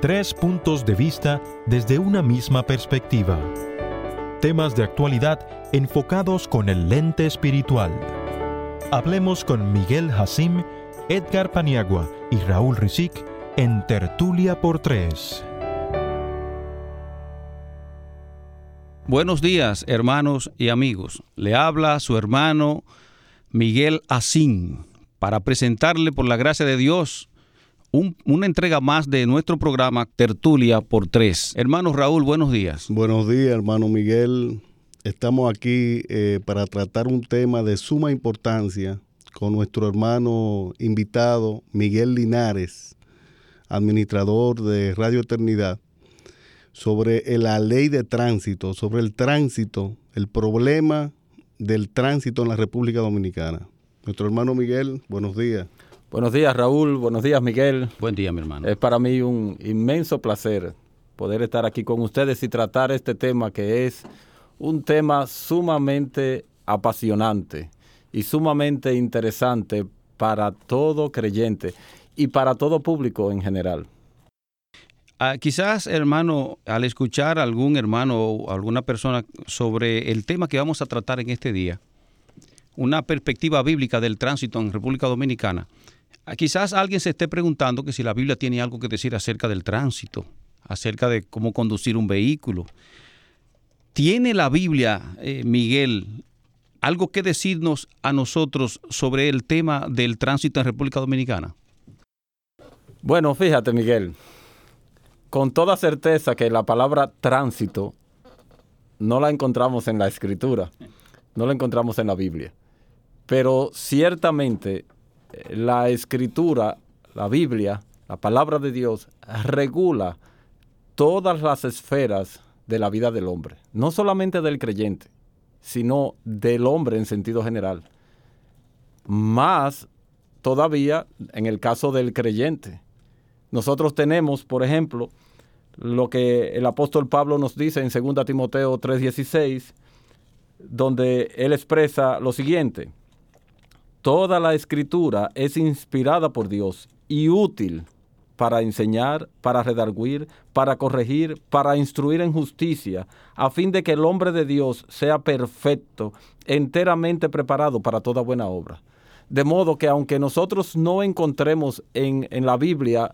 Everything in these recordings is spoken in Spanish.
Tres puntos de vista desde una misma perspectiva. Temas de actualidad enfocados con el lente espiritual. Hablemos con Miguel Hasim, Edgar Paniagua y Raúl Rizik en Tertulia por Tres. Buenos días, hermanos y amigos. Le habla su hermano Miguel Hasim para presentarle, por la gracia de Dios, una entrega más de nuestro programa Tertulia por Tres. Hermano Raúl, buenos días. Buenos días, hermano Miguel. Estamos aquí para tratar un tema de suma importancia con nuestro hermano invitado Miguel Linares, administrador de Radio Eternidad, sobre la ley de tránsito, sobre el tránsito, el problema del tránsito en la República Dominicana. Nuestro hermano Miguel, buenos días. Buenos días, Raúl. Buenos días, Miguel. Buen día, mi hermano. Es para mí un inmenso placer poder estar aquí con ustedes y tratar este tema, que es un tema sumamente apasionante y sumamente interesante para todo creyente y para todo público en general. Quizás, hermano, al escuchar a algún hermano o alguna persona sobre el tema que vamos a tratar en este día, una perspectiva bíblica del tránsito en República Dominicana, quizás alguien se esté preguntando que si la Biblia tiene algo que decir acerca del tránsito, acerca de cómo conducir un vehículo. ¿Tiene la Biblia, Miguel, algo que decirnos a nosotros sobre el tema del tránsito en República Dominicana? Bueno, fíjate, Miguel, con toda certeza que la palabra tránsito no la encontramos en la Escritura, no la encontramos en la Biblia. Pero ciertamente la Escritura, la Biblia, la palabra de Dios, regula todas las esferas de la vida del hombre. No solamente del creyente, sino del hombre en sentido general. Más todavía en el caso del creyente. Nosotros tenemos, por ejemplo, lo que el apóstol Pablo nos dice en 2 Timoteo 3:16, donde él expresa lo siguiente: toda la Escritura es inspirada por Dios y útil para enseñar, para redarguir, para corregir, para instruir en justicia, a fin de que el hombre de Dios sea perfecto, enteramente preparado para toda buena obra. De modo que aunque nosotros no encontremos en la Biblia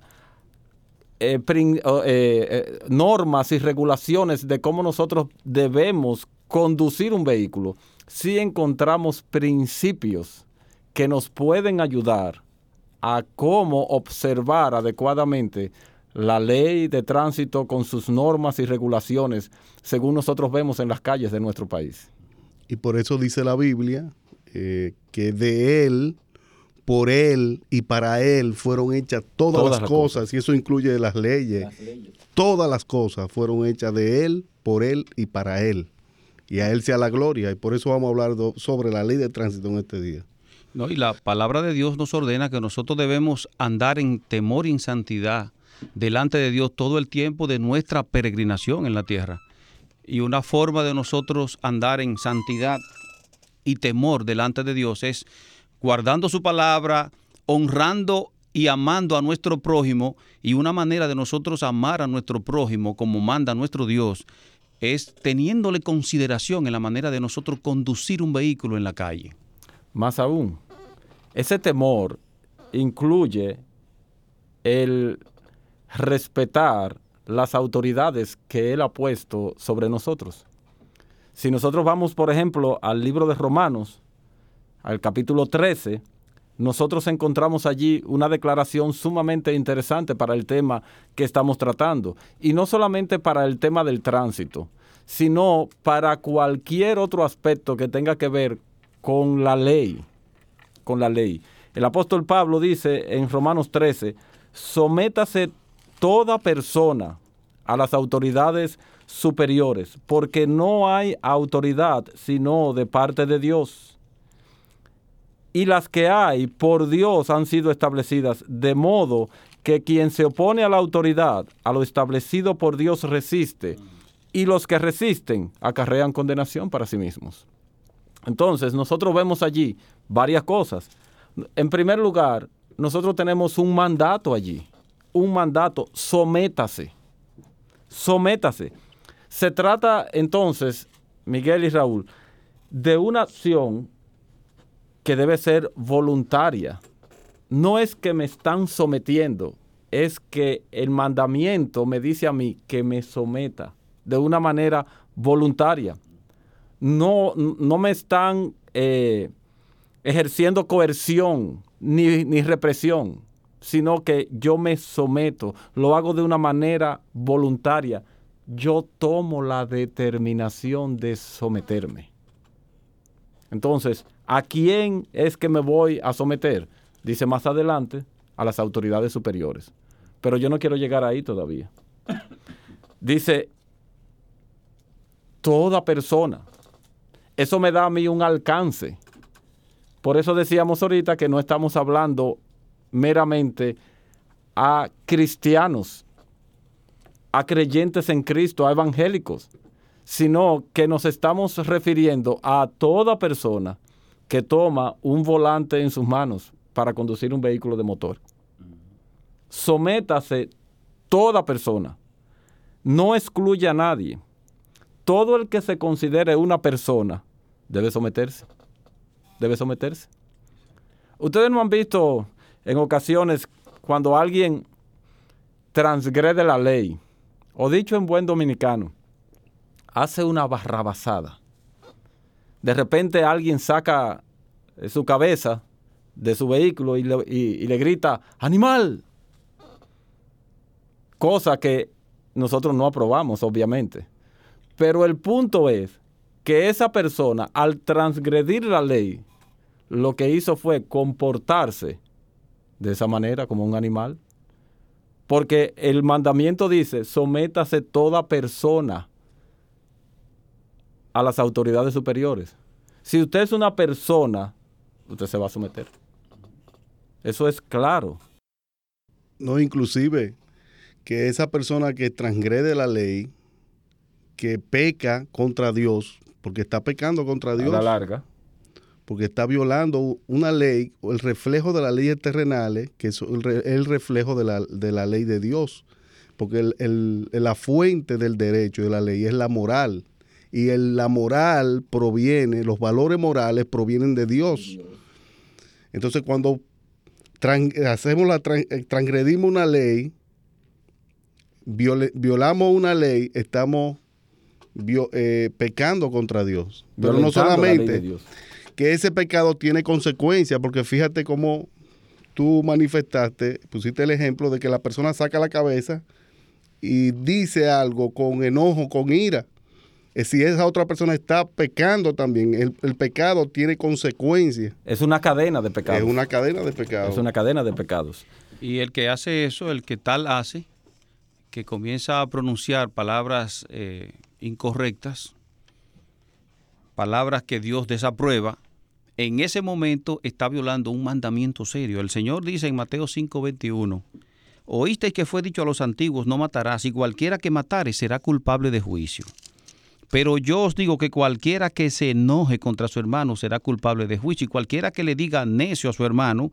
normas y regulaciones de cómo nosotros debemos conducir un vehículo, sí encontramos principios que nos pueden ayudar a cómo observar adecuadamente la ley de tránsito con sus normas y regulaciones, según nosotros vemos en las calles de nuestro país. Y por eso dice la Biblia que de Él, por Él y para Él fueron hechas todas las cosas, y eso incluye las leyes. Todas las cosas fueron hechas de Él, por Él y para Él. Y a Él sea la gloria. Y por eso vamos a hablar sobre la ley de tránsito en este día. No, y la palabra de Dios nos ordena que nosotros debemos andar en temor y en santidad delante de Dios todo el tiempo de nuestra peregrinación en la tierra. Y una forma de nosotros andar en santidad y temor delante de Dios es guardando su palabra, honrando y amando a nuestro prójimo. Y una manera de nosotros amar a nuestro prójimo como manda nuestro Dios es teniéndole consideración en la manera de nosotros conducir un vehículo en la calle. Más aún, ese temor incluye el respetar las autoridades que Él ha puesto sobre nosotros. Si nosotros vamos, por ejemplo, al libro de Romanos, al capítulo 13, nosotros encontramos allí una declaración sumamente interesante para el tema que estamos tratando. Y no solamente para el tema del tránsito, sino para cualquier otro aspecto que tenga que ver con la ley. Con la ley. El apóstol Pablo dice en Romanos 13, sométase toda persona a las autoridades superiores, porque no hay autoridad sino de parte de Dios. Y las que hay por Dios han sido establecidas, de modo que quien se opone a la autoridad, a lo establecido por Dios, resiste, y los que resisten acarrean condenación para sí mismos. Entonces, nosotros vemos allí varias cosas. En primer lugar, nosotros tenemos un mandato allí, un mandato, sométase. Sométase. Se trata entonces, Miguel y Raúl, de una acción que debe ser voluntaria. No es que me están sometiendo, es que el mandamiento me dice a mí que me someta de una manera voluntaria. No me están ejerciendo coerción ni represión, sino que yo me someto, lo hago de una manera voluntaria. Yo tomo la determinación de someterme. Entonces, ¿a quién es que me voy a someter? Dice más adelante, a las autoridades superiores. Pero yo no quiero llegar ahí todavía. Dice, toda persona. Eso me da a mí un alcance. Por eso decíamos ahorita que no estamos hablando meramente a cristianos, a creyentes en Cristo, a evangélicos, sino que nos estamos refiriendo a toda persona que toma un volante en sus manos para conducir un vehículo de motor. Sométase toda persona. No excluya a nadie. Todo el que se considere una persona debe someterse. Debe someterse. Ustedes no han visto en ocasiones cuando alguien transgrede la ley, o dicho en buen dominicano, hace una barrabasada. De repente alguien saca su cabeza de su vehículo y le grita, ¡animal! Cosa que nosotros no aprobamos, obviamente. Pero el punto es que esa persona, al transgredir la ley, lo que hizo fue comportarse de esa manera como un animal. Porque el mandamiento dice, sométase toda persona a las autoridades superiores. Si usted es una persona, usted se va a someter. Eso es claro. No, inclusive, que esa persona que transgrede la ley, que peca contra Dios, porque está pecando contra Dios. A la larga. Porque está violando una ley, o el reflejo de las leyes terrenales, que es el reflejo de la ley de Dios. Porque la fuente del derecho y de la ley es la moral. Y la moral proviene, los valores morales provienen de Dios. Entonces, cuando transgredimos una ley, violamos una ley, estamos pecando contra Dios. Pero no solamente que ese pecado tiene consecuencias, porque fíjate cómo tú manifestaste, pusiste el ejemplo de que la persona saca la cabeza y dice algo con enojo, con ira. Si esa otra persona está pecando también, el pecado tiene consecuencias. Es una cadena de pecados. Es una cadena de pecados. Es una cadena de pecados. Y el que hace eso, el que tal hace, que comienza a pronunciar palabras incorrectas, palabras que Dios desaprueba, en ese momento está violando un mandamiento serio. El Señor dice en Mateo 5:21, oísteis que fue dicho a los antiguos, no matarás, y cualquiera que matare será culpable de juicio. Pero yo os digo que cualquiera que se enoje contra su hermano será culpable de juicio, y cualquiera que le diga necio a su hermano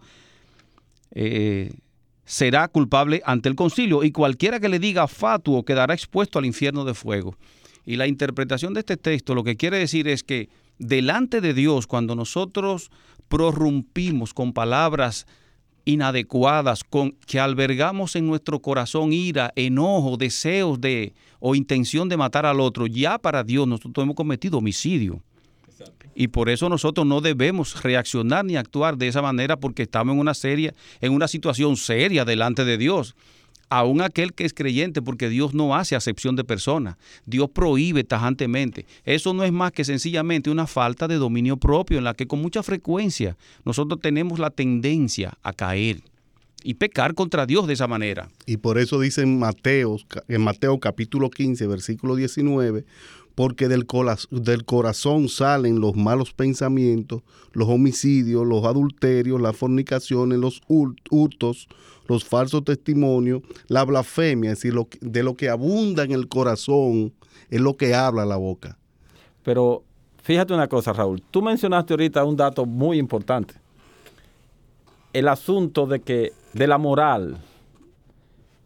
será culpable ante el concilio, y cualquiera que le diga fatuo quedará expuesto al infierno de fuego. Y la interpretación de este texto lo que quiere decir es que delante de Dios, cuando nosotros prorrumpimos con palabras inadecuadas, que albergamos en nuestro corazón ira, enojo, deseos o intención de matar al otro, ya para Dios nosotros hemos cometido homicidio. Exacto. Y por eso nosotros no debemos reaccionar ni actuar de esa manera, porque estamos en una situación seria delante de Dios. Aún aquel que es creyente, porque Dios no hace acepción de personas. Dios prohíbe tajantemente. Eso no es más que sencillamente una falta de dominio propio, en la que con mucha frecuencia nosotros tenemos la tendencia a caer y pecar contra Dios de esa manera. Y por eso dice en Mateo capítulo 15, versículo 19, porque del corazón salen los malos pensamientos, los homicidios, los adulterios, las fornicaciones, los hurtos, los falsos testimonios, la blasfemia. Es decir, de lo que abunda en el corazón es lo que habla la boca. Pero fíjate una cosa, Raúl. Tú mencionaste ahorita un dato muy importante. El asunto de la moral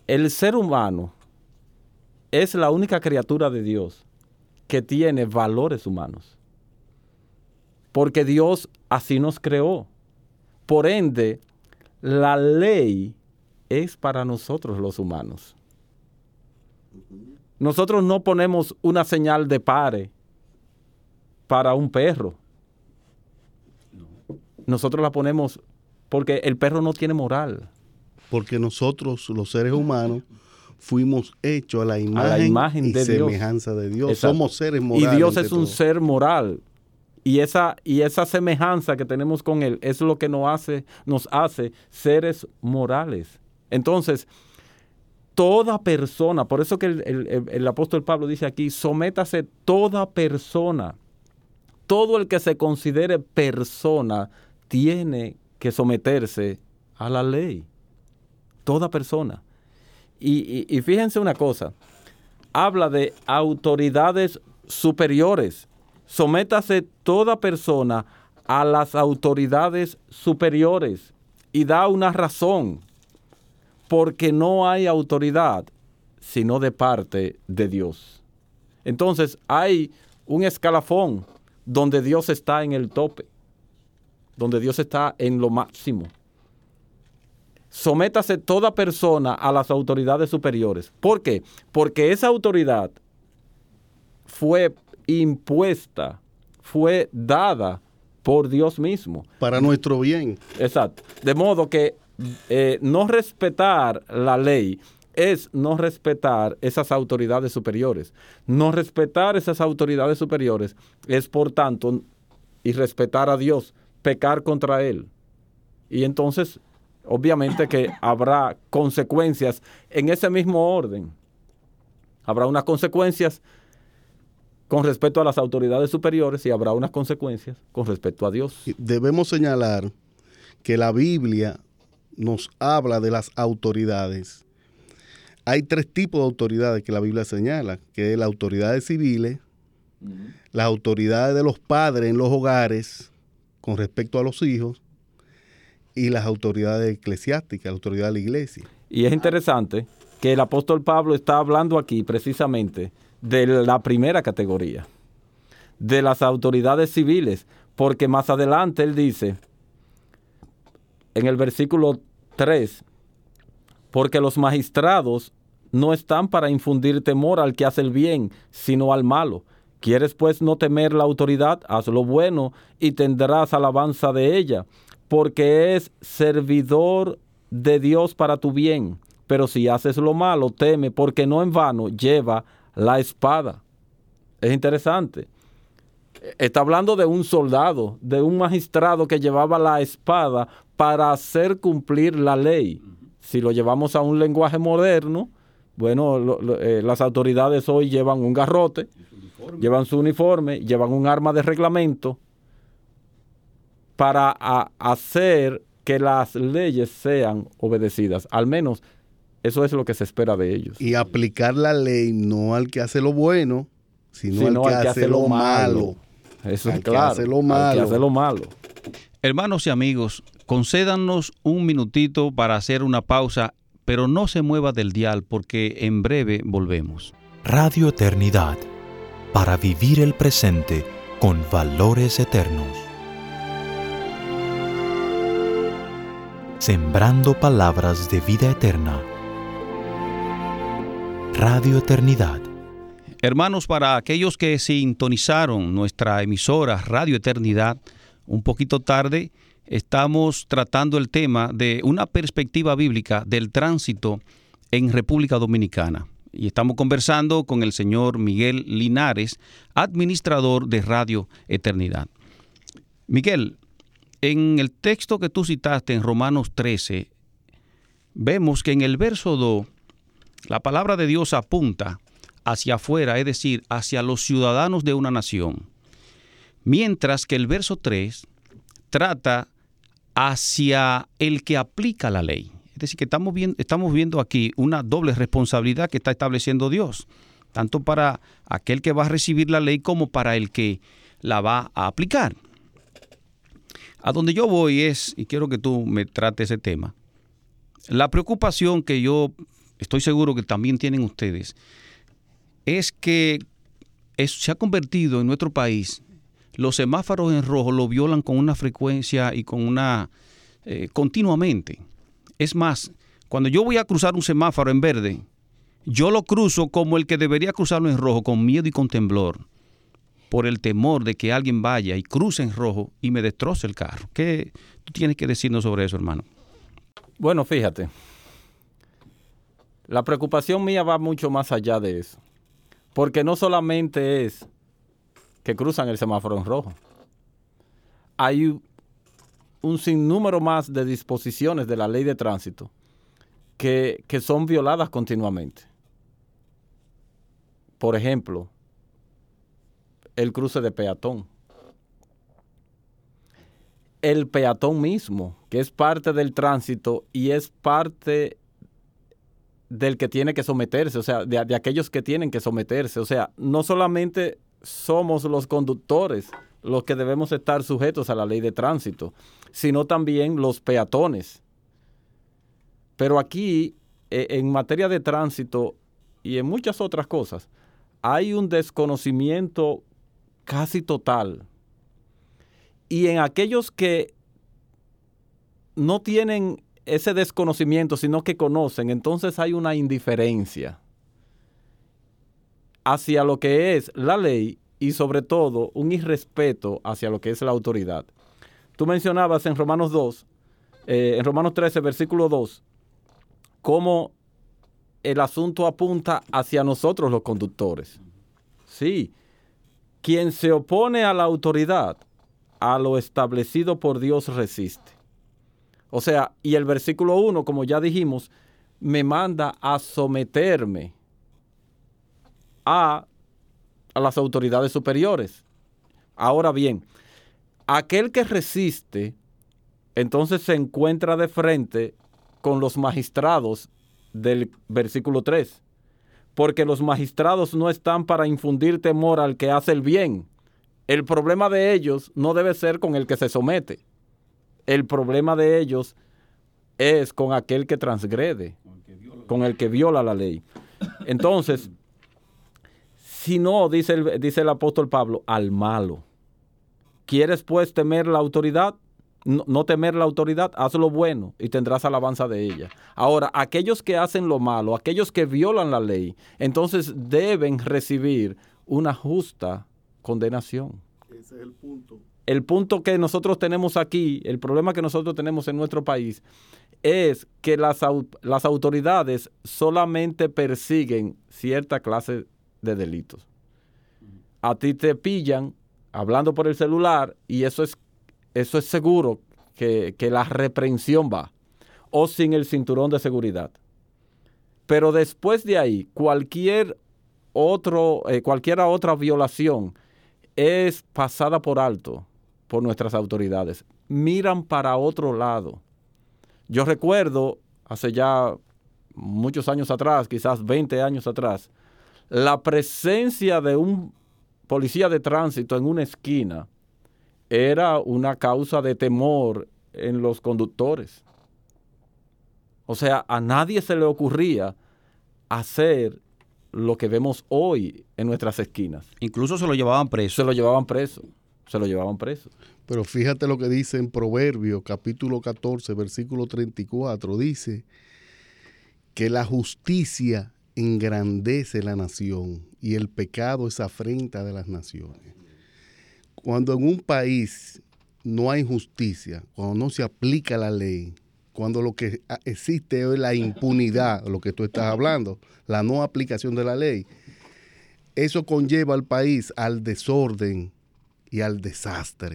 el ser humano es la única criatura de Dios que tiene valores humanos. Porque Dios así nos creó. Por ende, la ley es para nosotros los humanos. Nosotros no ponemos una señal de pare para un perro. Nosotros la ponemos porque el perro no tiene moral. Porque nosotros, los seres humanos, fuimos hechos a la imagen y de semejanza de Dios. Exacto. Somos seres morales. Y Dios es un ser moral. Y esa semejanza que tenemos con Él es lo que nos hace seres morales. Entonces, toda persona, por eso que el apóstol Pablo dice aquí, sométase toda persona. Todo el que se considere persona tiene que someterse a la ley. Toda persona. Y fíjense una cosa, habla de autoridades superiores. Sométase toda persona a las autoridades superiores y da una razón, porque no hay autoridad sino de parte de Dios. Entonces hay un escalafón donde Dios está en el tope, donde Dios está en lo máximo. Sométase toda persona a las autoridades superiores. ¿Por qué? Porque esa autoridad fue impuesta, fue dada por Dios mismo. Para nuestro bien. Exacto. De modo que no respetar la ley es no respetar esas autoridades superiores. No respetar esas autoridades superiores es, por tanto, irrespetar a Dios, pecar contra Él. Y entonces, obviamente que habrá consecuencias en ese mismo orden. Habrá unas consecuencias con respecto a las autoridades superiores y habrá unas consecuencias con respecto a Dios. Debemos señalar que la Biblia nos habla de las autoridades. Hay 3 tipos de autoridades que la Biblia señala, que es las autoridades civiles, las autoridades de los padres en los hogares con respecto a los hijos y las autoridades eclesiásticas, la autoridad de la iglesia. Y es interesante que el apóstol Pablo está hablando aquí precisamente de la primera categoría, de las autoridades civiles, porque más adelante él dice, en el versículo 3, porque los magistrados no están para infundir temor al que hace el bien, sino al malo. ¿Quieres pues no temer la autoridad? Haz lo bueno y tendrás alabanza de ella, porque es servidor de Dios para tu bien. Pero si haces lo malo, teme, porque no en vano lleva la espada. Es interesante. Está hablando de un soldado, de un magistrado que llevaba la espada para hacer cumplir la ley. Si lo llevamos a un lenguaje moderno, bueno, las autoridades hoy llevan un garrote, llevan su uniforme, llevan un arma de reglamento para hacer que las leyes sean obedecidas. Al menos eso es lo que se espera de ellos. Y aplicar la ley no al que hace lo bueno, sino al que hace lo malo. Eso es claro. Al que hace lo malo. Hermanos y amigos, concédanos un minutito para hacer una pausa, pero no se mueva del dial porque en breve volvemos. Radio Eternidad, para vivir el presente con valores eternos. Sembrando palabras de vida eterna. Radio Eternidad. Hermanos, para aquellos que sintonizaron nuestra emisora Radio Eternidad un poquito tarde, estamos tratando el tema de una perspectiva bíblica del tránsito en República Dominicana. Y estamos conversando con el señor Miguel Linares, administrador de Radio Eternidad. Miguel, en el texto que tú citaste en Romanos 13, vemos que en el verso 2, la palabra de Dios apunta hacia afuera, es decir, hacia los ciudadanos de una nación. Mientras que el verso 3 trata hacia el que aplica la ley. Es decir, que estamos viendo aquí una doble responsabilidad que está estableciendo Dios, tanto para aquel que va a recibir la ley como para el que la va a aplicar. A donde yo voy es, y quiero que tú me trates ese tema, la preocupación que yo estoy seguro que también tienen ustedes, es que se ha convertido en nuestro país, los semáforos en rojo lo violan con una frecuencia y con una continuamente. Es más, cuando yo voy a cruzar un semáforo en verde, yo lo cruzo como el que debería cruzarlo en rojo, con miedo y con temblor, por el temor de que alguien vaya y cruce en rojo y me destroce el carro. ¿Qué tú tienes que decirnos sobre eso, hermano? Bueno, fíjate, la preocupación mía va mucho más allá de eso, porque no solamente es que cruzan el semáforo en rojo, hay un sinnúmero más de disposiciones de la ley de tránsito que son violadas continuamente. Por ejemplo, el cruce de peatón. El peatón mismo, que es parte del tránsito y es parte del que tiene que someterse, o sea, de aquellos que tienen que someterse. O sea, no solamente somos los conductores los que debemos estar sujetos a la ley de tránsito, sino también los peatones. Pero aquí, en materia de tránsito y en muchas otras cosas, hay un desconocimiento casi total. Y en aquellos que no tienen ese desconocimiento, sino que conocen, entonces hay una indiferencia hacia lo que es la ley y sobre todo un irrespeto hacia lo que es la autoridad. Tú mencionabas en Romanos 2, en Romanos 13, versículo 2, cómo el asunto apunta hacia nosotros los conductores. Sí, quien se opone a la autoridad, a lo establecido por Dios resiste. O sea, y el versículo 1, como ya dijimos, me manda a someterme a las autoridades superiores. Ahora bien, aquel que resiste, entonces se encuentra de frente con los magistrados del versículo 3, porque los magistrados no están para infundir temor al que hace el bien. El problema de ellos no debe ser con el que se somete. El problema de ellos es con aquel que transgrede, con el que viola la ley. Entonces, si no, dice el apóstol Pablo, al malo. ¿Quieres pues temer la autoridad? No temer la autoridad, haz lo bueno y tendrás alabanza de ella. Ahora, aquellos que hacen lo malo, aquellos que violan la ley, entonces deben recibir una justa condenación. Ese es el punto. El punto que nosotros tenemos aquí, el problema que nosotros tenemos en nuestro país, es que las autoridades solamente persiguen cierta clase de delitos. A ti te pillan hablando por el celular y eso es seguro que la reprensión va, o sin el cinturón de seguridad. Pero después de ahí, cualquier otra violación es pasada por alto por nuestras autoridades. Miran para otro lado. Yo recuerdo, hace ya muchos años atrás, quizás 20 años atrás, la presencia de un policía de tránsito en una esquina era una causa de temor en los conductores. O sea, a nadie se le ocurría hacer lo que vemos hoy en nuestras esquinas. Incluso se lo llevaban preso. Se lo llevaban preso. Pero fíjate lo que dice en Proverbios, capítulo 14, versículo 34. Dice que la justicia engrandece la nación y el pecado es afrenta de las naciones. Cuando en un país no hay justicia, cuando no se aplica la ley, cuando lo que existe es la impunidad, lo que tú estás hablando, la no aplicación de la ley, eso conlleva al país al desorden y al desastre.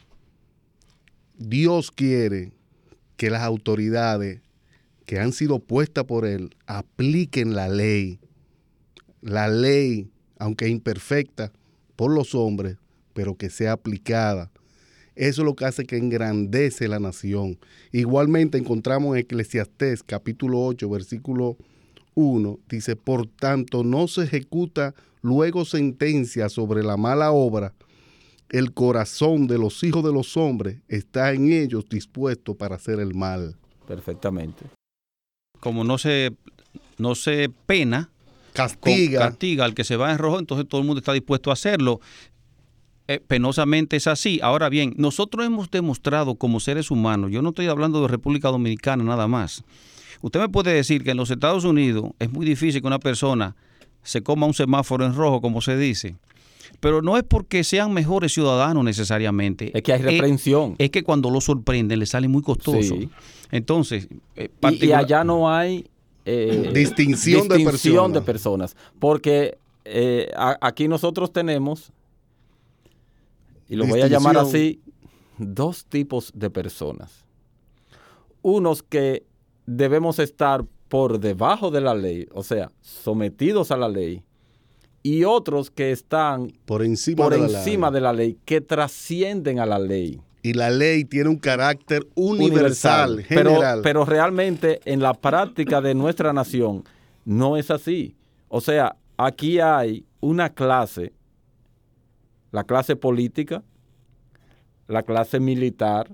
Dios quiere que las autoridades que han sido puestas por Él apliquen la ley. La ley, aunque imperfecta por los hombres, pero que sea aplicada. Eso es lo que hace que engrandece la nación. Igualmente encontramos en Eclesiastés capítulo 8, versículo 1, dice, por tanto no se ejecuta luego sentencia sobre la mala obra. El corazón de los hijos de los hombres está en ellos dispuesto para hacer el mal. Perfectamente. Como no se no se pena, castiga al que se va en rojo, entonces todo el mundo está dispuesto a hacerlo. Penosamente es así. Ahora bien, nosotros hemos demostrado como seres humanos, yo no estoy hablando de República Dominicana nada más. Usted me puede decir que en los Estados Unidos es muy difícil que una persona se coma un semáforo en rojo, como se dice, pero no es porque sean mejores ciudadanos necesariamente. Es que hay reprensión. Es que cuando lo sorprenden le sale muy costoso. Sí. Entonces, y allá no hay distinción de personas. Porque aquí nosotros tenemos, y lo voy a llamar así, dos tipos de personas. Unos que debemos estar por debajo de la ley, o sea, sometidos a la ley, y otros que están por encima de la ley, que trascienden a la ley. Y la ley tiene un carácter universal, general. Pero realmente en la práctica de nuestra nación no es así. O sea, aquí hay una clase, la clase política, la clase militar,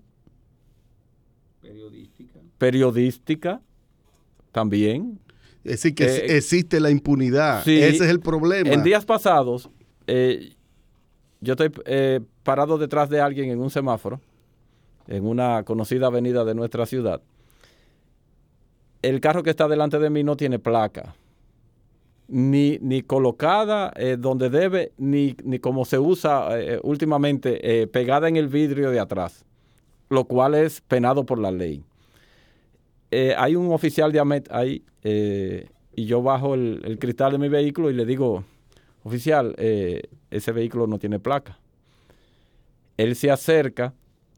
periodística también. Es decir, que existe la impunidad. Sí, ese es el problema. En días pasados, yo estoy parado detrás de alguien en un semáforo, en una conocida avenida de nuestra ciudad. El carro que está delante de mí no tiene placa, ni colocada donde debe, ni como se usa últimamente, pegada en el vidrio de atrás, lo cual es penado por la ley. Hay un oficial de AMET ahí y yo bajo el cristal de mi vehículo y le digo, oficial, ese vehículo no tiene placa. Él se acerca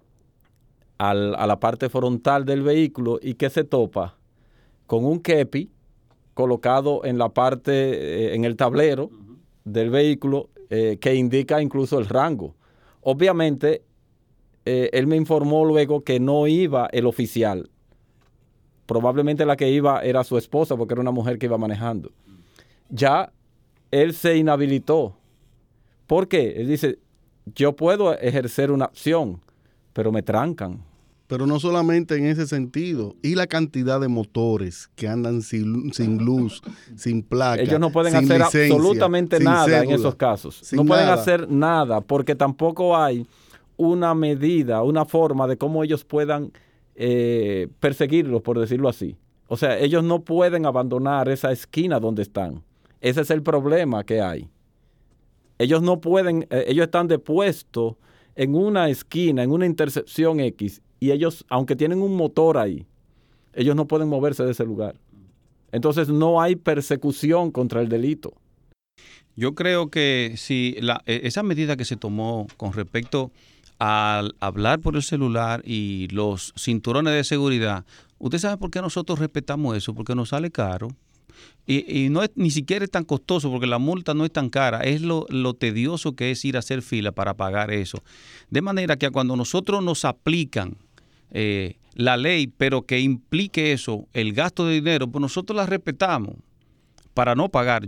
a la parte frontal del vehículo y ¿qué se topa? Con un kepi colocado en la parte, en el tablero del vehículo que indica incluso el rango. Obviamente, él me informó luego que no iba el oficial. Probablemente la que iba era su esposa porque era una mujer que iba manejando. Ya él se inhabilitó. ¿Por qué? Él dice, yo puedo ejercer una acción, pero me trancan. Pero no solamente en ese sentido. Y la cantidad de motores que andan sin luz, sin placa, ellos no pueden hacer licencia, absolutamente nada cédula, en esos casos. No pueden hacer nada porque tampoco hay una medida, una forma de cómo ellos puedan perseguirlos, por decirlo así. O sea, ellos no pueden abandonar esa esquina donde están. Ese es el problema que hay. Ellos no pueden, ellos están depuestos en una esquina, en una intersección X, y ellos, aunque tienen un motor ahí, ellos no pueden moverse de ese lugar. Entonces no hay persecución contra el delito. Yo creo que si esa medida que se tomó con respecto al hablar por el celular y los cinturones de seguridad, ¿usted sabe por qué nosotros respetamos eso? Porque nos sale caro. Y no es, ni siquiera es tan costoso porque la multa no es tan cara, es lo tedioso que es ir a hacer fila para pagar eso. De manera que cuando nosotros nos aplican la ley, pero que implique eso, el gasto de dinero, pues nosotros la respetamos para no pagar.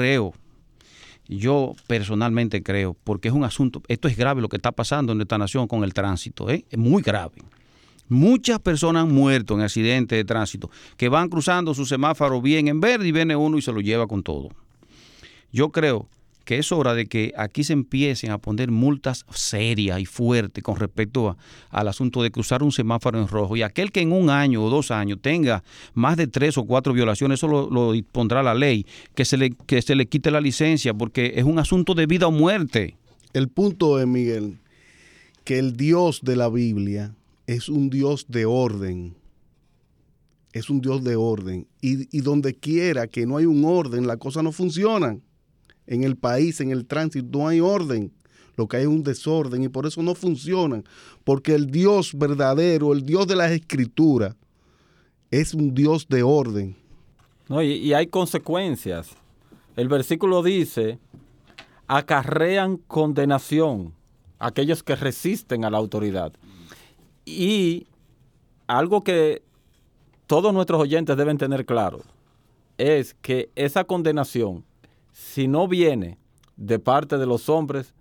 Yo personalmente creo, porque es un asunto, esto es grave lo que está pasando en nuestra nación con el tránsito, es muy grave. Muchas personas han muerto en accidentes de tránsito, que van cruzando su semáforo bien en verde y viene uno y se lo lleva con todo. Yo creo que es hora de que aquí se empiecen a poner multas serias y fuertes con respecto al asunto de cruzar un semáforo en rojo. Y aquel que en 1 año o 2 años tenga más de 3 o 4 violaciones, eso lo pondrá la ley, que se le quite la licencia, porque es un asunto de vida o muerte. El punto es, Miguel, que el Dios de la Biblia es un Dios de orden. Es un Dios de orden. Y donde quiera que no hay un orden, las cosas no funcionan. En el país, en el tránsito, no hay orden. Lo que hay es un desorden y por eso no funcionan. Porque el Dios verdadero, el Dios de las Escrituras, es un Dios de orden. No, y hay consecuencias. El versículo dice, acarrean condenación aquellos que resisten a la autoridad. Y algo que todos nuestros oyentes deben tener claro es que esa condenación, si no viene de parte de los hombres,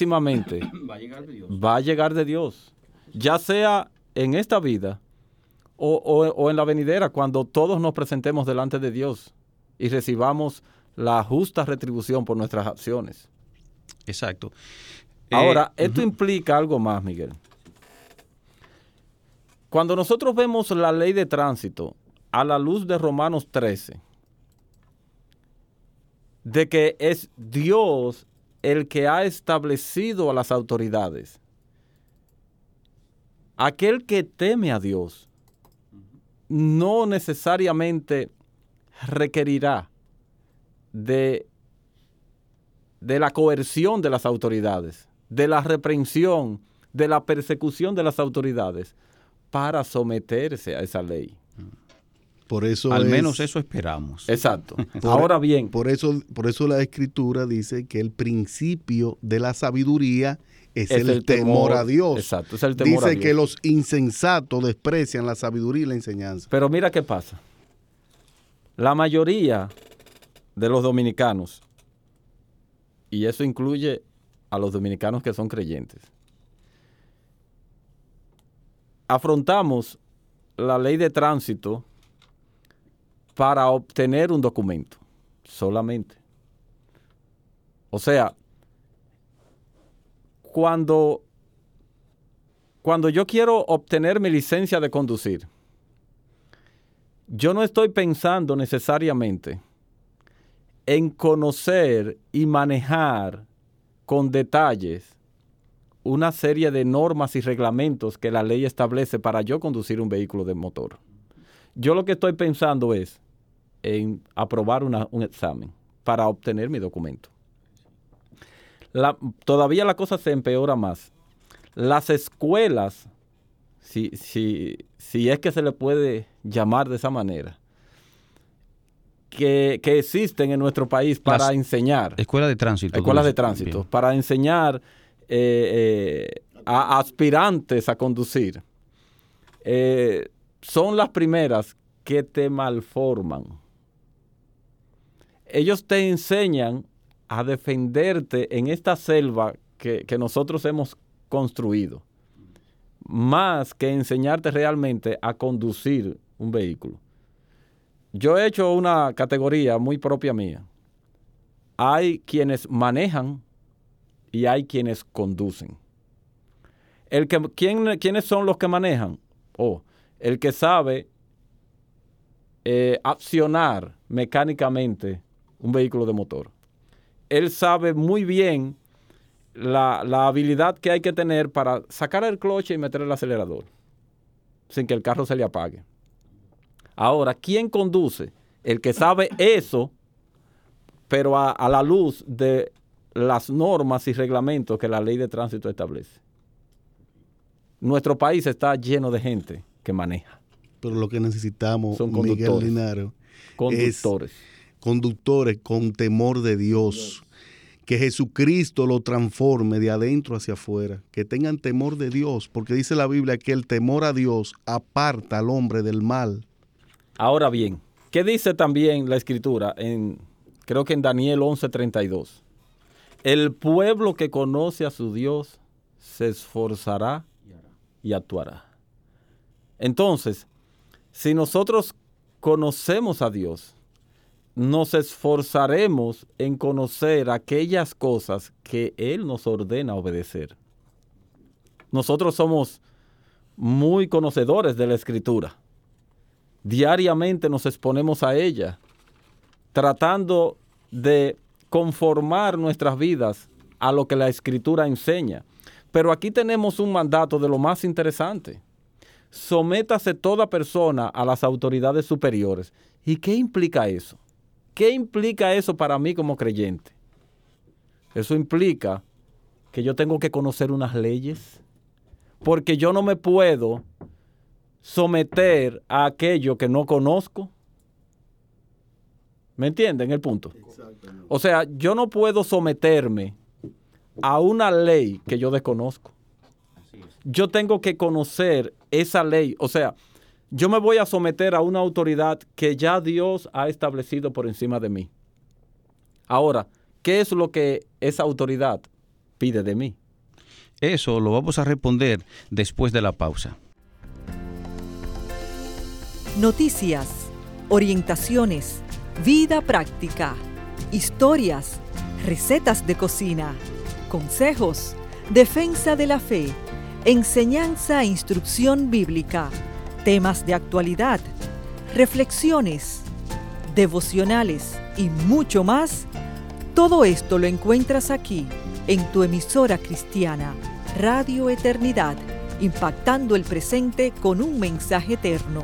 ciertísimamente va a llegar de Dios. Ya sea en esta vida o en la venidera, cuando todos nos presentemos delante de Dios y recibamos la justa retribución por nuestras acciones. Exacto. Ahora, esto implica algo más, Miguel. Cuando nosotros vemos la ley de tránsito a la luz de Romanos 13, de que es Dios el que ha establecido a las autoridades, aquel que teme a Dios no necesariamente requerirá de la coerción de las autoridades, de la reprensión, de la persecución de las autoridades para someterse a esa ley. Por eso Al menos eso esperamos. Exacto. Ahora bien. Por eso la Escritura dice que el principio de la sabiduría es el temor a Dios. Exacto, es el temor a Dios. Dice que los insensatos desprecian la sabiduría y la enseñanza. Pero mira qué pasa. La mayoría de los dominicanos, y eso incluye a los dominicanos que son creyentes, afrontamos la ley de tránsito para obtener un documento solamente. O sea, cuando yo quiero obtener mi licencia de conducir, yo no estoy pensando necesariamente en conocer y manejar con detalles una serie de normas y reglamentos que la ley establece para yo conducir un vehículo de motor. Yo lo que estoy pensando es en aprobar un examen para obtener mi documento. Todavía la cosa se empeora más. Las escuelas, si es que se le puede llamar de esa manera, que existen en nuestro país para enseñar. Escuelas de tránsito. Escuelas de tránsito. Bien. Para enseñar a aspirantes a conducir. Son las primeras que te malforman. Ellos te enseñan a defenderte en esta selva que nosotros hemos construido, más que enseñarte realmente a conducir un vehículo. Yo he hecho una categoría muy propia mía. Hay quienes manejan y hay quienes conducen. ¿Quiénes son los que manejan? El que sabe accionar mecánicamente un vehículo de motor. Él sabe muy bien la habilidad que hay que tener para sacar el cloche y meter el acelerador sin que el carro se le apague. Ahora, ¿quién conduce? El que sabe eso, pero a la luz de las normas y reglamentos que la ley de tránsito establece. Nuestro país está lleno de gente que maneja. Pero lo que necesitamos, son Miguel Linares, conductores. Conductores con temor de Dios. Que Jesucristo lo transforme de adentro hacia afuera. Que tengan temor de Dios, porque dice la Biblia que el temor a Dios aparta al hombre del mal. Ahora bien, ¿qué dice también la Escritura? Creo que en Daniel 11:32. El pueblo que conoce a su Dios se esforzará y actuará. Entonces, si nosotros conocemos a Dios, nos esforzaremos en conocer aquellas cosas que Él nos ordena obedecer. Nosotros somos muy conocedores de la Escritura. Diariamente nos exponemos a ella, tratando de conformar nuestras vidas a lo que la Escritura enseña. Pero aquí tenemos un mandato de lo más interesante. Sométase toda persona a las autoridades superiores. ¿Y qué implica eso? ¿Qué implica eso para mí como creyente? Eso implica que yo tengo que conocer unas leyes, porque yo no me puedo someter a aquello que no conozco. ¿Me entienden el punto? O sea, yo no puedo someterme a una ley que yo desconozco. Yo tengo que conocer esa ley. O sea, yo me voy a someter a una autoridad que ya Dios ha establecido por encima de mí. Ahora, ¿qué es lo que esa autoridad pide de mí? Eso lo vamos a responder después de la pausa. noticias, orientaciones, vida práctica, historias, recetas de cocina, consejos, defensa de la fe, enseñanza e instrucción bíblica, temas de actualidad, reflexiones, devocionales y mucho más. Todo esto lo encuentras aquí, en tu emisora cristiana, Radio Eternidad, impactando el presente con un mensaje eterno.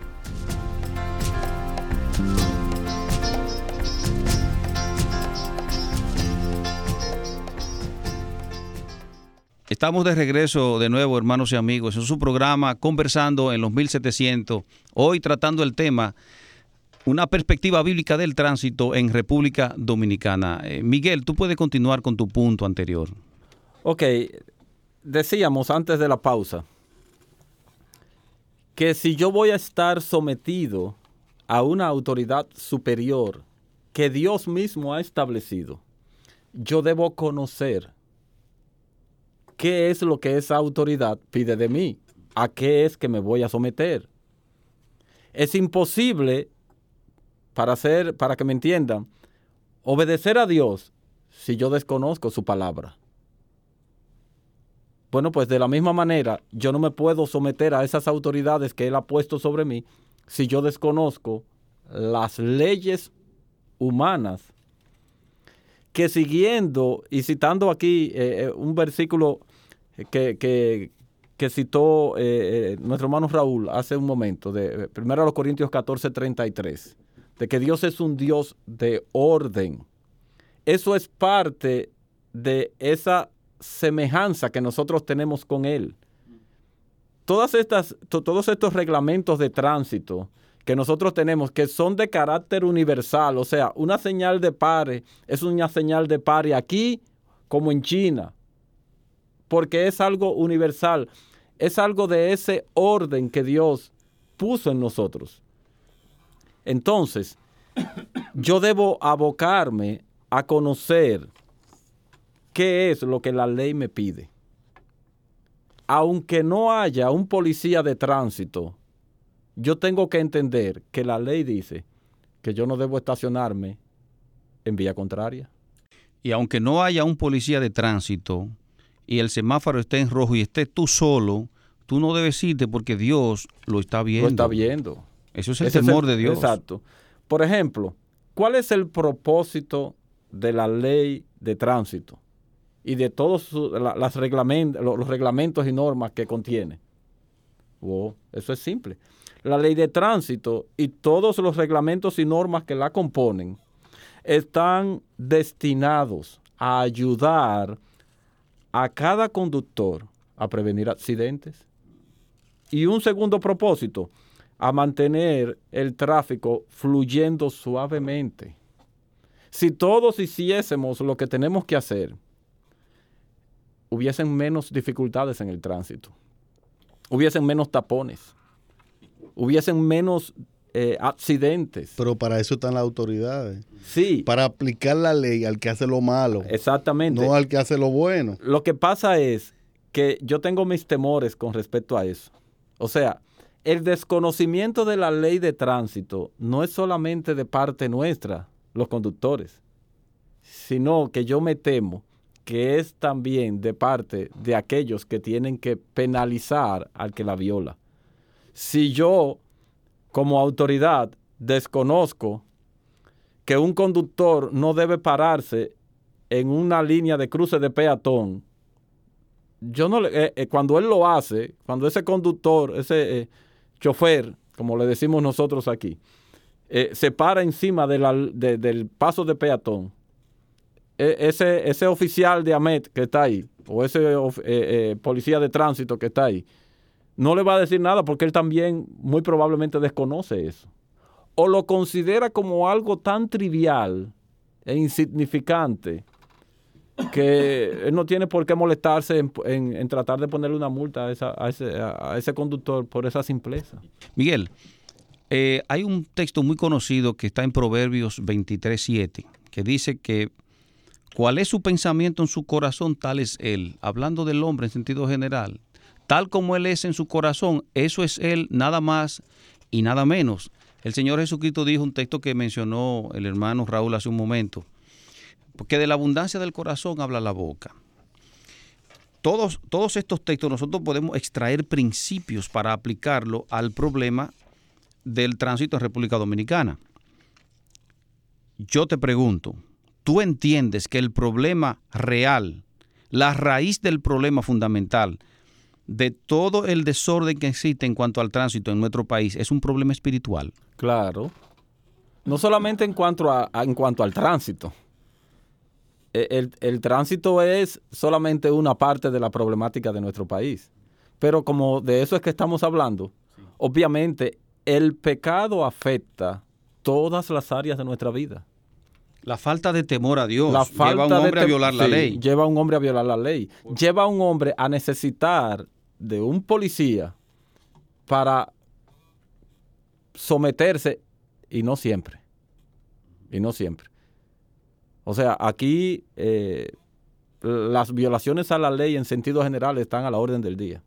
Estamos de regreso de nuevo, hermanos y amigos, en su programa Conversando en los 1700, hoy tratando el tema, una perspectiva bíblica del tránsito en República Dominicana. Miguel, tú puedes continuar con tu punto anterior. Ok, decíamos antes de la pausa que si yo voy a estar sometido a una autoridad superior que Dios mismo ha establecido, yo debo conocer qué es lo que esa autoridad pide de mí, a qué es que me voy a someter. Es imposible, para que me entiendan, obedecer a Dios si yo desconozco su palabra. Bueno, pues de la misma manera, yo no me puedo someter a esas autoridades que Él ha puesto sobre mí si yo desconozco las leyes humanas, que siguiendo y citando aquí un versículo que citó nuestro hermano Raúl hace un momento, de 1 Corintios 14:33, de que Dios es un Dios de orden. Eso es parte de esa semejanza que nosotros tenemos con Él. Todos estos reglamentos de tránsito que nosotros tenemos, que son de carácter universal, o sea, una señal de pare es una señal de pare aquí como en China, porque es algo universal, es algo de ese orden que Dios puso en nosotros. Entonces, yo debo abocarme a conocer qué es lo que la ley me pide. Aunque no haya un policía de tránsito, yo tengo que entender que la ley dice que yo no debo estacionarme en vía contraria. Y aunque no haya un policía de tránsito y el semáforo esté en rojo y estés tú solo, tú no debes irte porque Dios lo está viendo. Lo está viendo. Eso es el temor de Dios. Exacto. Por ejemplo, ¿cuál es el propósito de la ley de tránsito y de todos los reglamentos y normas que contiene? Eso es simple. La ley de tránsito y todos los reglamentos y normas que la componen están destinados a ayudar a cada conductor a prevenir accidentes. Y un segundo propósito, a mantener el tráfico fluyendo suavemente. Si todos hiciésemos lo que tenemos que hacer, hubiesen menos dificultades en el tránsito, hubiesen menos tapones, hubiesen menos accidentes. Pero para eso están las autoridades. Sí. Para aplicar la ley al que hace lo malo. Exactamente. No al que hace lo bueno. Lo que pasa es que yo tengo mis temores con respecto a eso. O sea, el desconocimiento de la ley de tránsito no es solamente de parte nuestra, los conductores, sino que yo me temo que es también de parte de aquellos que tienen que penalizar al que la viola. Si yo, como autoridad, desconozco que un conductor no debe pararse en una línea de cruce de peatón, yo no cuando él lo hace, cuando ese conductor, ese chofer, como le decimos nosotros aquí, se para encima del paso de peatón, ese oficial de AMET que está ahí, o ese policía de tránsito que está ahí, no le va a decir nada porque él también muy probablemente desconoce eso. O lo considera como algo tan trivial e insignificante que él no tiene por qué molestarse en tratar de ponerle una multa a ese conductor por esa simpleza. Miguel, hay un texto muy conocido que está en Proverbios 23:7, que dice que cuál es su pensamiento en su corazón, tal es él. Hablando del hombre en sentido general, tal como él es en su corazón, eso es él, nada más y nada menos. El Señor Jesucristo dijo un texto que mencionó el hermano Raúl hace un momento, porque de la abundancia del corazón habla la boca. Todos estos textos nosotros podemos extraer principios para aplicarlo al problema del tránsito en República Dominicana. Yo te pregunto, ¿tú entiendes que el problema real, la raíz del problema fundamental de todo el desorden que existe en cuanto al tránsito en nuestro país es un problema espiritual? Claro. No solamente en cuanto al tránsito. El tránsito es solamente una parte de la problemática de nuestro país. Pero como de eso es que estamos hablando, obviamente el pecado afecta todas las áreas de nuestra vida. La falta de temor a Dios lleva a un hombre a violar la ley. Lleva a un hombre a violar la ley. Lleva a un hombre a necesitar de un policía para someterse, y no siempre. O sea, aquí las violaciones a la ley en sentido general están a la orden del día.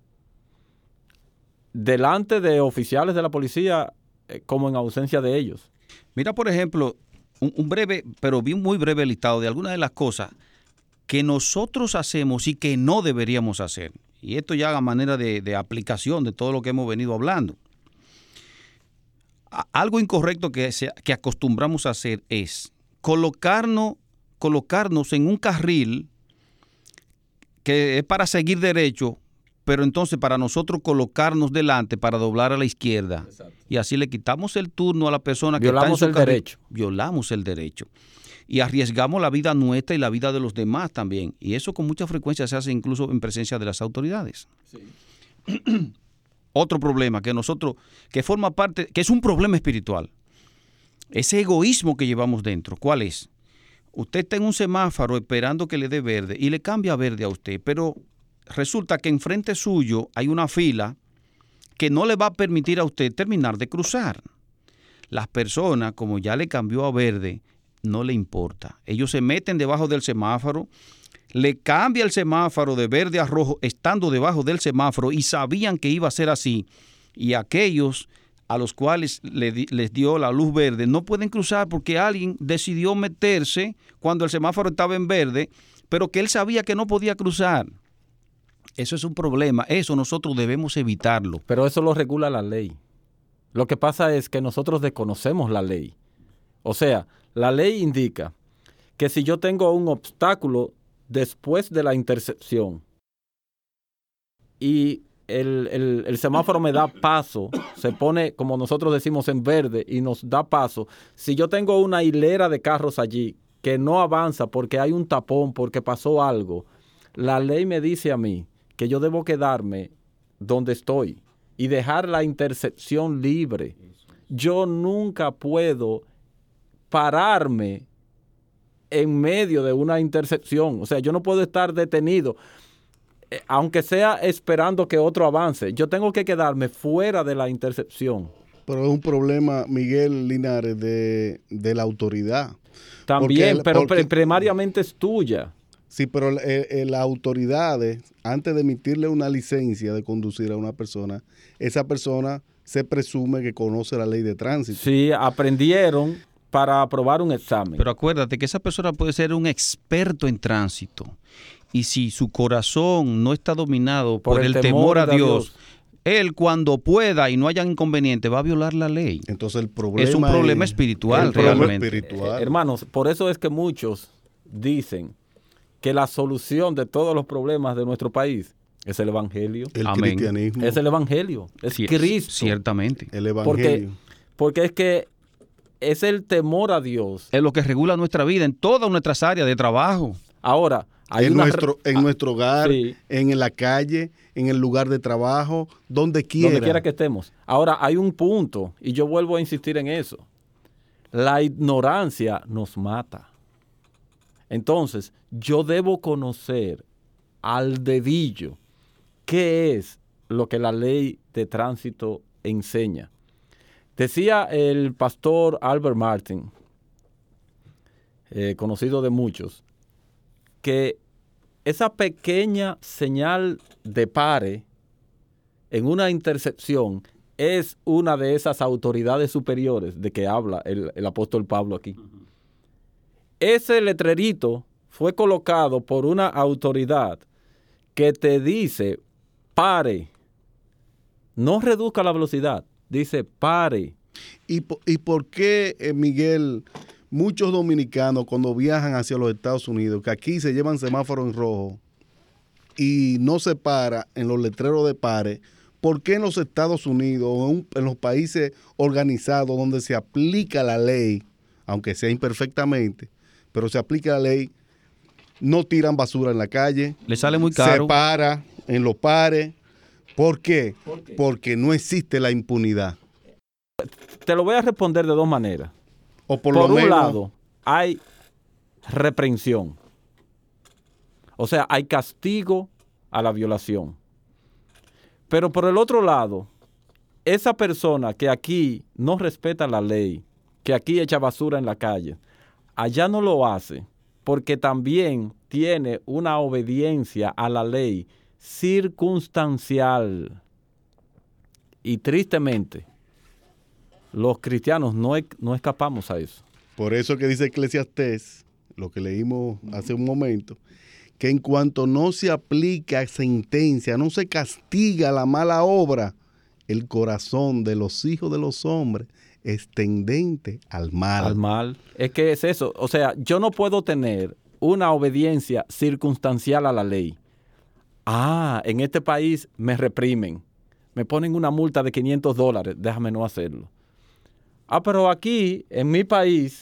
Delante de oficiales de la policía, como en ausencia de ellos. Mira, por ejemplo, un breve, pero bien muy breve listado de algunas de las cosas que nosotros hacemos y que no deberíamos hacer. Y esto ya a manera de aplicación de todo lo que hemos venido hablando. Algo incorrecto que acostumbramos a hacer es colocarnos en un carril que es para seguir derecho, pero entonces para nosotros colocarnos delante para doblar a la izquierda. Exacto. Y así le quitamos el turno a la persona que está en su carril. Violamos el derecho. Y arriesgamos la vida nuestra y la vida de los demás también. Y eso con mucha frecuencia se hace incluso en presencia de las autoridades. Sí. Otro problema que forma parte, que es un problema espiritual. Ese egoísmo que llevamos dentro, ¿cuál es? Usted está en un semáforo esperando que le dé verde y le cambia a verde a usted, pero resulta que enfrente suyo hay una fila que no le va a permitir a usted terminar de cruzar. Las personas, como ya le cambió a verde, no le importa. Ellos se meten debajo del semáforo, le cambia el semáforo de verde a rojo estando debajo del semáforo y sabían que iba a ser así. Y aquellos a los cuales les dio la luz verde no pueden cruzar porque alguien decidió meterse cuando el semáforo estaba en verde, pero que él sabía que no podía cruzar. Eso es un problema. Eso nosotros debemos evitarlo. Pero eso lo regula la ley. Lo que pasa es que nosotros desconocemos la ley. O sea, la ley indica que si yo tengo un obstáculo después de la intersección y el semáforo me da paso, se pone, como nosotros decimos, en verde y nos da paso. Si yo tengo una hilera de carros allí que no avanza porque hay un tapón, porque pasó algo, la ley me dice a mí que yo debo quedarme donde estoy y dejar la intersección libre. Yo nunca puedo pararme en medio de una intersección. O sea, yo no puedo estar detenido, aunque sea esperando que otro avance. Yo tengo que quedarme fuera de la intersección. Pero es un problema, Miguel Linares, de la autoridad. También, pero primariamente es tuya. Sí, pero las autoridades, antes de emitirle una licencia de conducir a una persona, esa persona se presume que conoce la ley de tránsito. Sí, aprendieron para aprobar un examen. Pero acuérdate que esa persona puede ser un experto en tránsito. Y si su corazón no está dominado por el temor a Dios, él cuando pueda y no haya inconveniente va a violar la ley. Entonces el problema es un problema espiritual realmente. Hermanos, por eso es que muchos dicen que la solución de todos los problemas de nuestro país es el Evangelio. El cristianismo. Es el Evangelio. Es Cristo. Ciertamente. El Evangelio. Porque es que es el temor a Dios. Es lo que regula nuestra vida en todas nuestras áreas de trabajo. Ahora, hay en nuestro hogar, sí, en la calle, en el lugar de trabajo, donde quiera que estemos. Ahora, hay un punto, y yo vuelvo a insistir en eso. La ignorancia nos mata. Entonces, yo debo conocer al dedillo qué es lo que la ley de tránsito enseña. Decía el pastor Albert Martin, conocido de muchos, que esa pequeña señal de pare en una intersección es una de esas autoridades superiores de que habla el apóstol Pablo aquí. Ese letrerito fue colocado por una autoridad que te dice, pare, no reduzca la velocidad, dice pare. ¿Y por qué, Miguel, muchos dominicanos cuando viajan hacia los Estados Unidos, que aquí se llevan semáforo en rojo y no se para en los letreros de pare, por qué en los Estados Unidos o en los países organizados donde se aplica la ley, aunque sea imperfectamente, pero se aplica la ley, no tiran basura en la calle? Le sale muy caro. Se para en los pares. ¿Por qué? Porque no existe la impunidad. Te lo voy a responder de dos maneras. O por lo menos, un lado, hay reprensión. O sea, hay castigo a la violación. Pero por el otro lado, esa persona que aquí no respeta la ley, que aquí echa basura en la calle, allá no lo hace porque también tiene una obediencia a la ley circunstancial. Y tristemente, los cristianos no escapamos a eso. Por eso que dice Eclesiastés, lo que leímos hace un momento, que en cuanto no se aplica sentencia, no se castiga la mala obra, el corazón de los hijos de los hombres es tendente al mal. Al mal. Es que es eso. O sea, yo no puedo tener una obediencia circunstancial a la ley. En este país me reprimen. Me ponen una multa de $500. Déjame no hacerlo. Pero aquí, en mi país,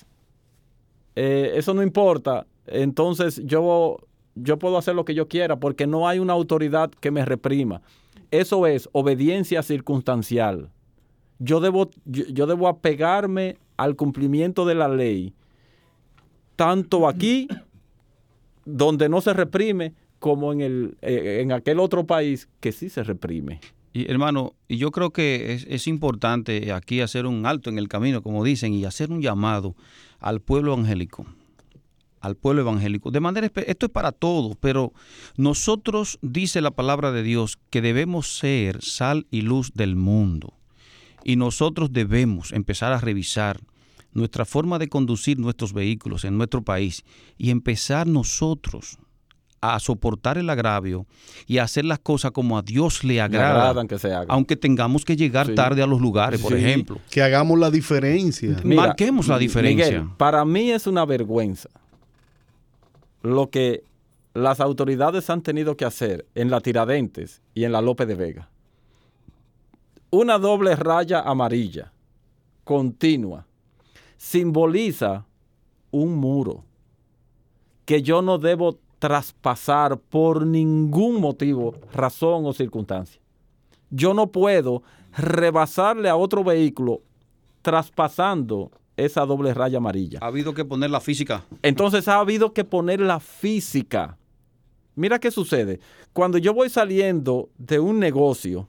eso no importa. Entonces yo puedo hacer lo que yo quiera porque no hay una autoridad que me reprima. Eso es obediencia circunstancial. Yo debo apegarme al cumplimiento de la ley, tanto aquí, donde no se reprime, como en aquel otro país que sí se reprime. Y hermano, y yo creo que es importante aquí hacer un alto en el camino, como dicen, y hacer un llamado al pueblo evangélico. Al pueblo evangélico. De manera, esto es para todos, pero nosotros, dice la palabra de Dios, que debemos ser sal y luz del mundo. Y nosotros debemos empezar a revisar nuestra forma de conducir nuestros vehículos en nuestro país y empezar nosotros a soportar el agravio y a hacer las cosas como a Dios le agrada, que se haga. Aunque tengamos que llegar tarde a los lugares, por ejemplo. Que hagamos la diferencia. Mira, marquemos la diferencia. Miguel, para mí es una vergüenza lo que las autoridades han tenido que hacer en la Tiradentes y en la López de Vega. Una doble raya amarilla continua simboliza un muro que yo no debo traspasar por ningún motivo, razón o circunstancia. Yo no puedo rebasarle a otro vehículo traspasando esa doble raya amarilla. Ha habido que poner la física. Entonces ha habido que poner la física. Mira qué sucede. Cuando yo voy saliendo de un negocio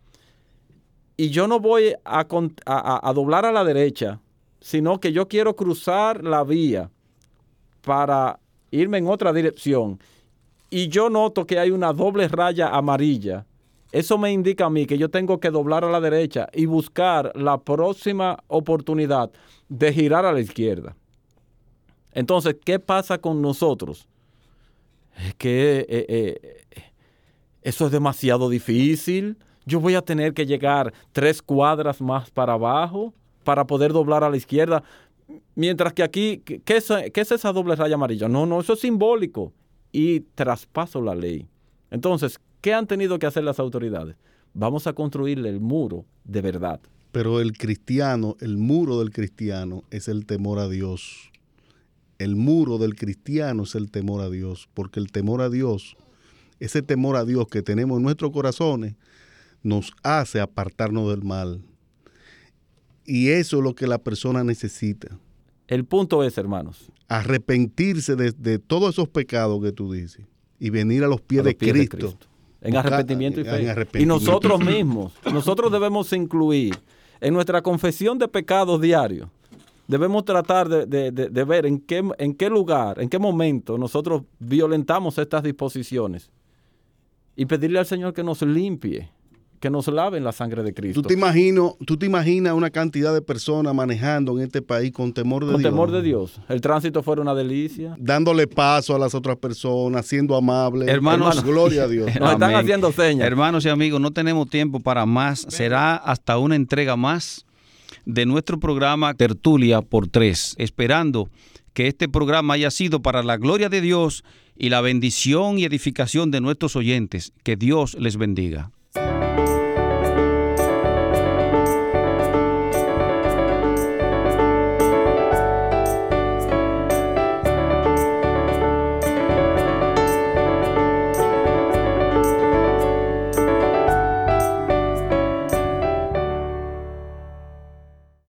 y yo no voy a doblar a la derecha, sino que yo quiero cruzar la vía para irme en otra dirección y yo noto que hay una doble raya amarilla, eso me indica a mí que yo tengo que doblar a la derecha y buscar la próxima oportunidad de girar a la izquierda. Entonces, ¿qué pasa con nosotros? Es que eso es demasiado difícil. Yo voy a tener que llegar 3 cuadras más para abajo para poder doblar a la izquierda. Mientras que aquí, ¿qué es esa doble raya amarilla? No, eso es simbólico. Y traspaso la ley. Entonces, ¿qué han tenido que hacer las autoridades? Vamos a construirle el muro de verdad. Pero el cristiano, el muro del cristiano es el temor a Dios. El muro del cristiano es el temor a Dios, porque el temor a Dios, ese temor a Dios que tenemos en nuestros corazones, nos hace apartarnos del mal. Y eso es lo que la persona necesita. El punto es, hermanos, arrepentirse de todos esos pecados que tú dices y venir a los pies de Cristo. En arrepentimiento y fe. Y nosotros mismos, nosotros debemos incluir en nuestra confesión de pecados diarios, debemos tratar de ver en qué lugar, en qué momento nosotros violentamos estas disposiciones y pedirle al Señor que nos limpie que nos lave en la sangre de Cristo. ¿Tú te imaginas una cantidad de personas manejando en este país con temor de Dios? Con temor de Dios. El tránsito fuera una delicia. Dándole paso a las otras personas, siendo amables. Hermanos, gloria a Dios. Nos están haciendo señas. Hermanos y amigos, no tenemos tiempo para más. Será hasta una entrega más de nuestro programa Tertulia por 3, esperando que este programa haya sido para la gloria de Dios y la bendición y edificación de nuestros oyentes. Que Dios les bendiga.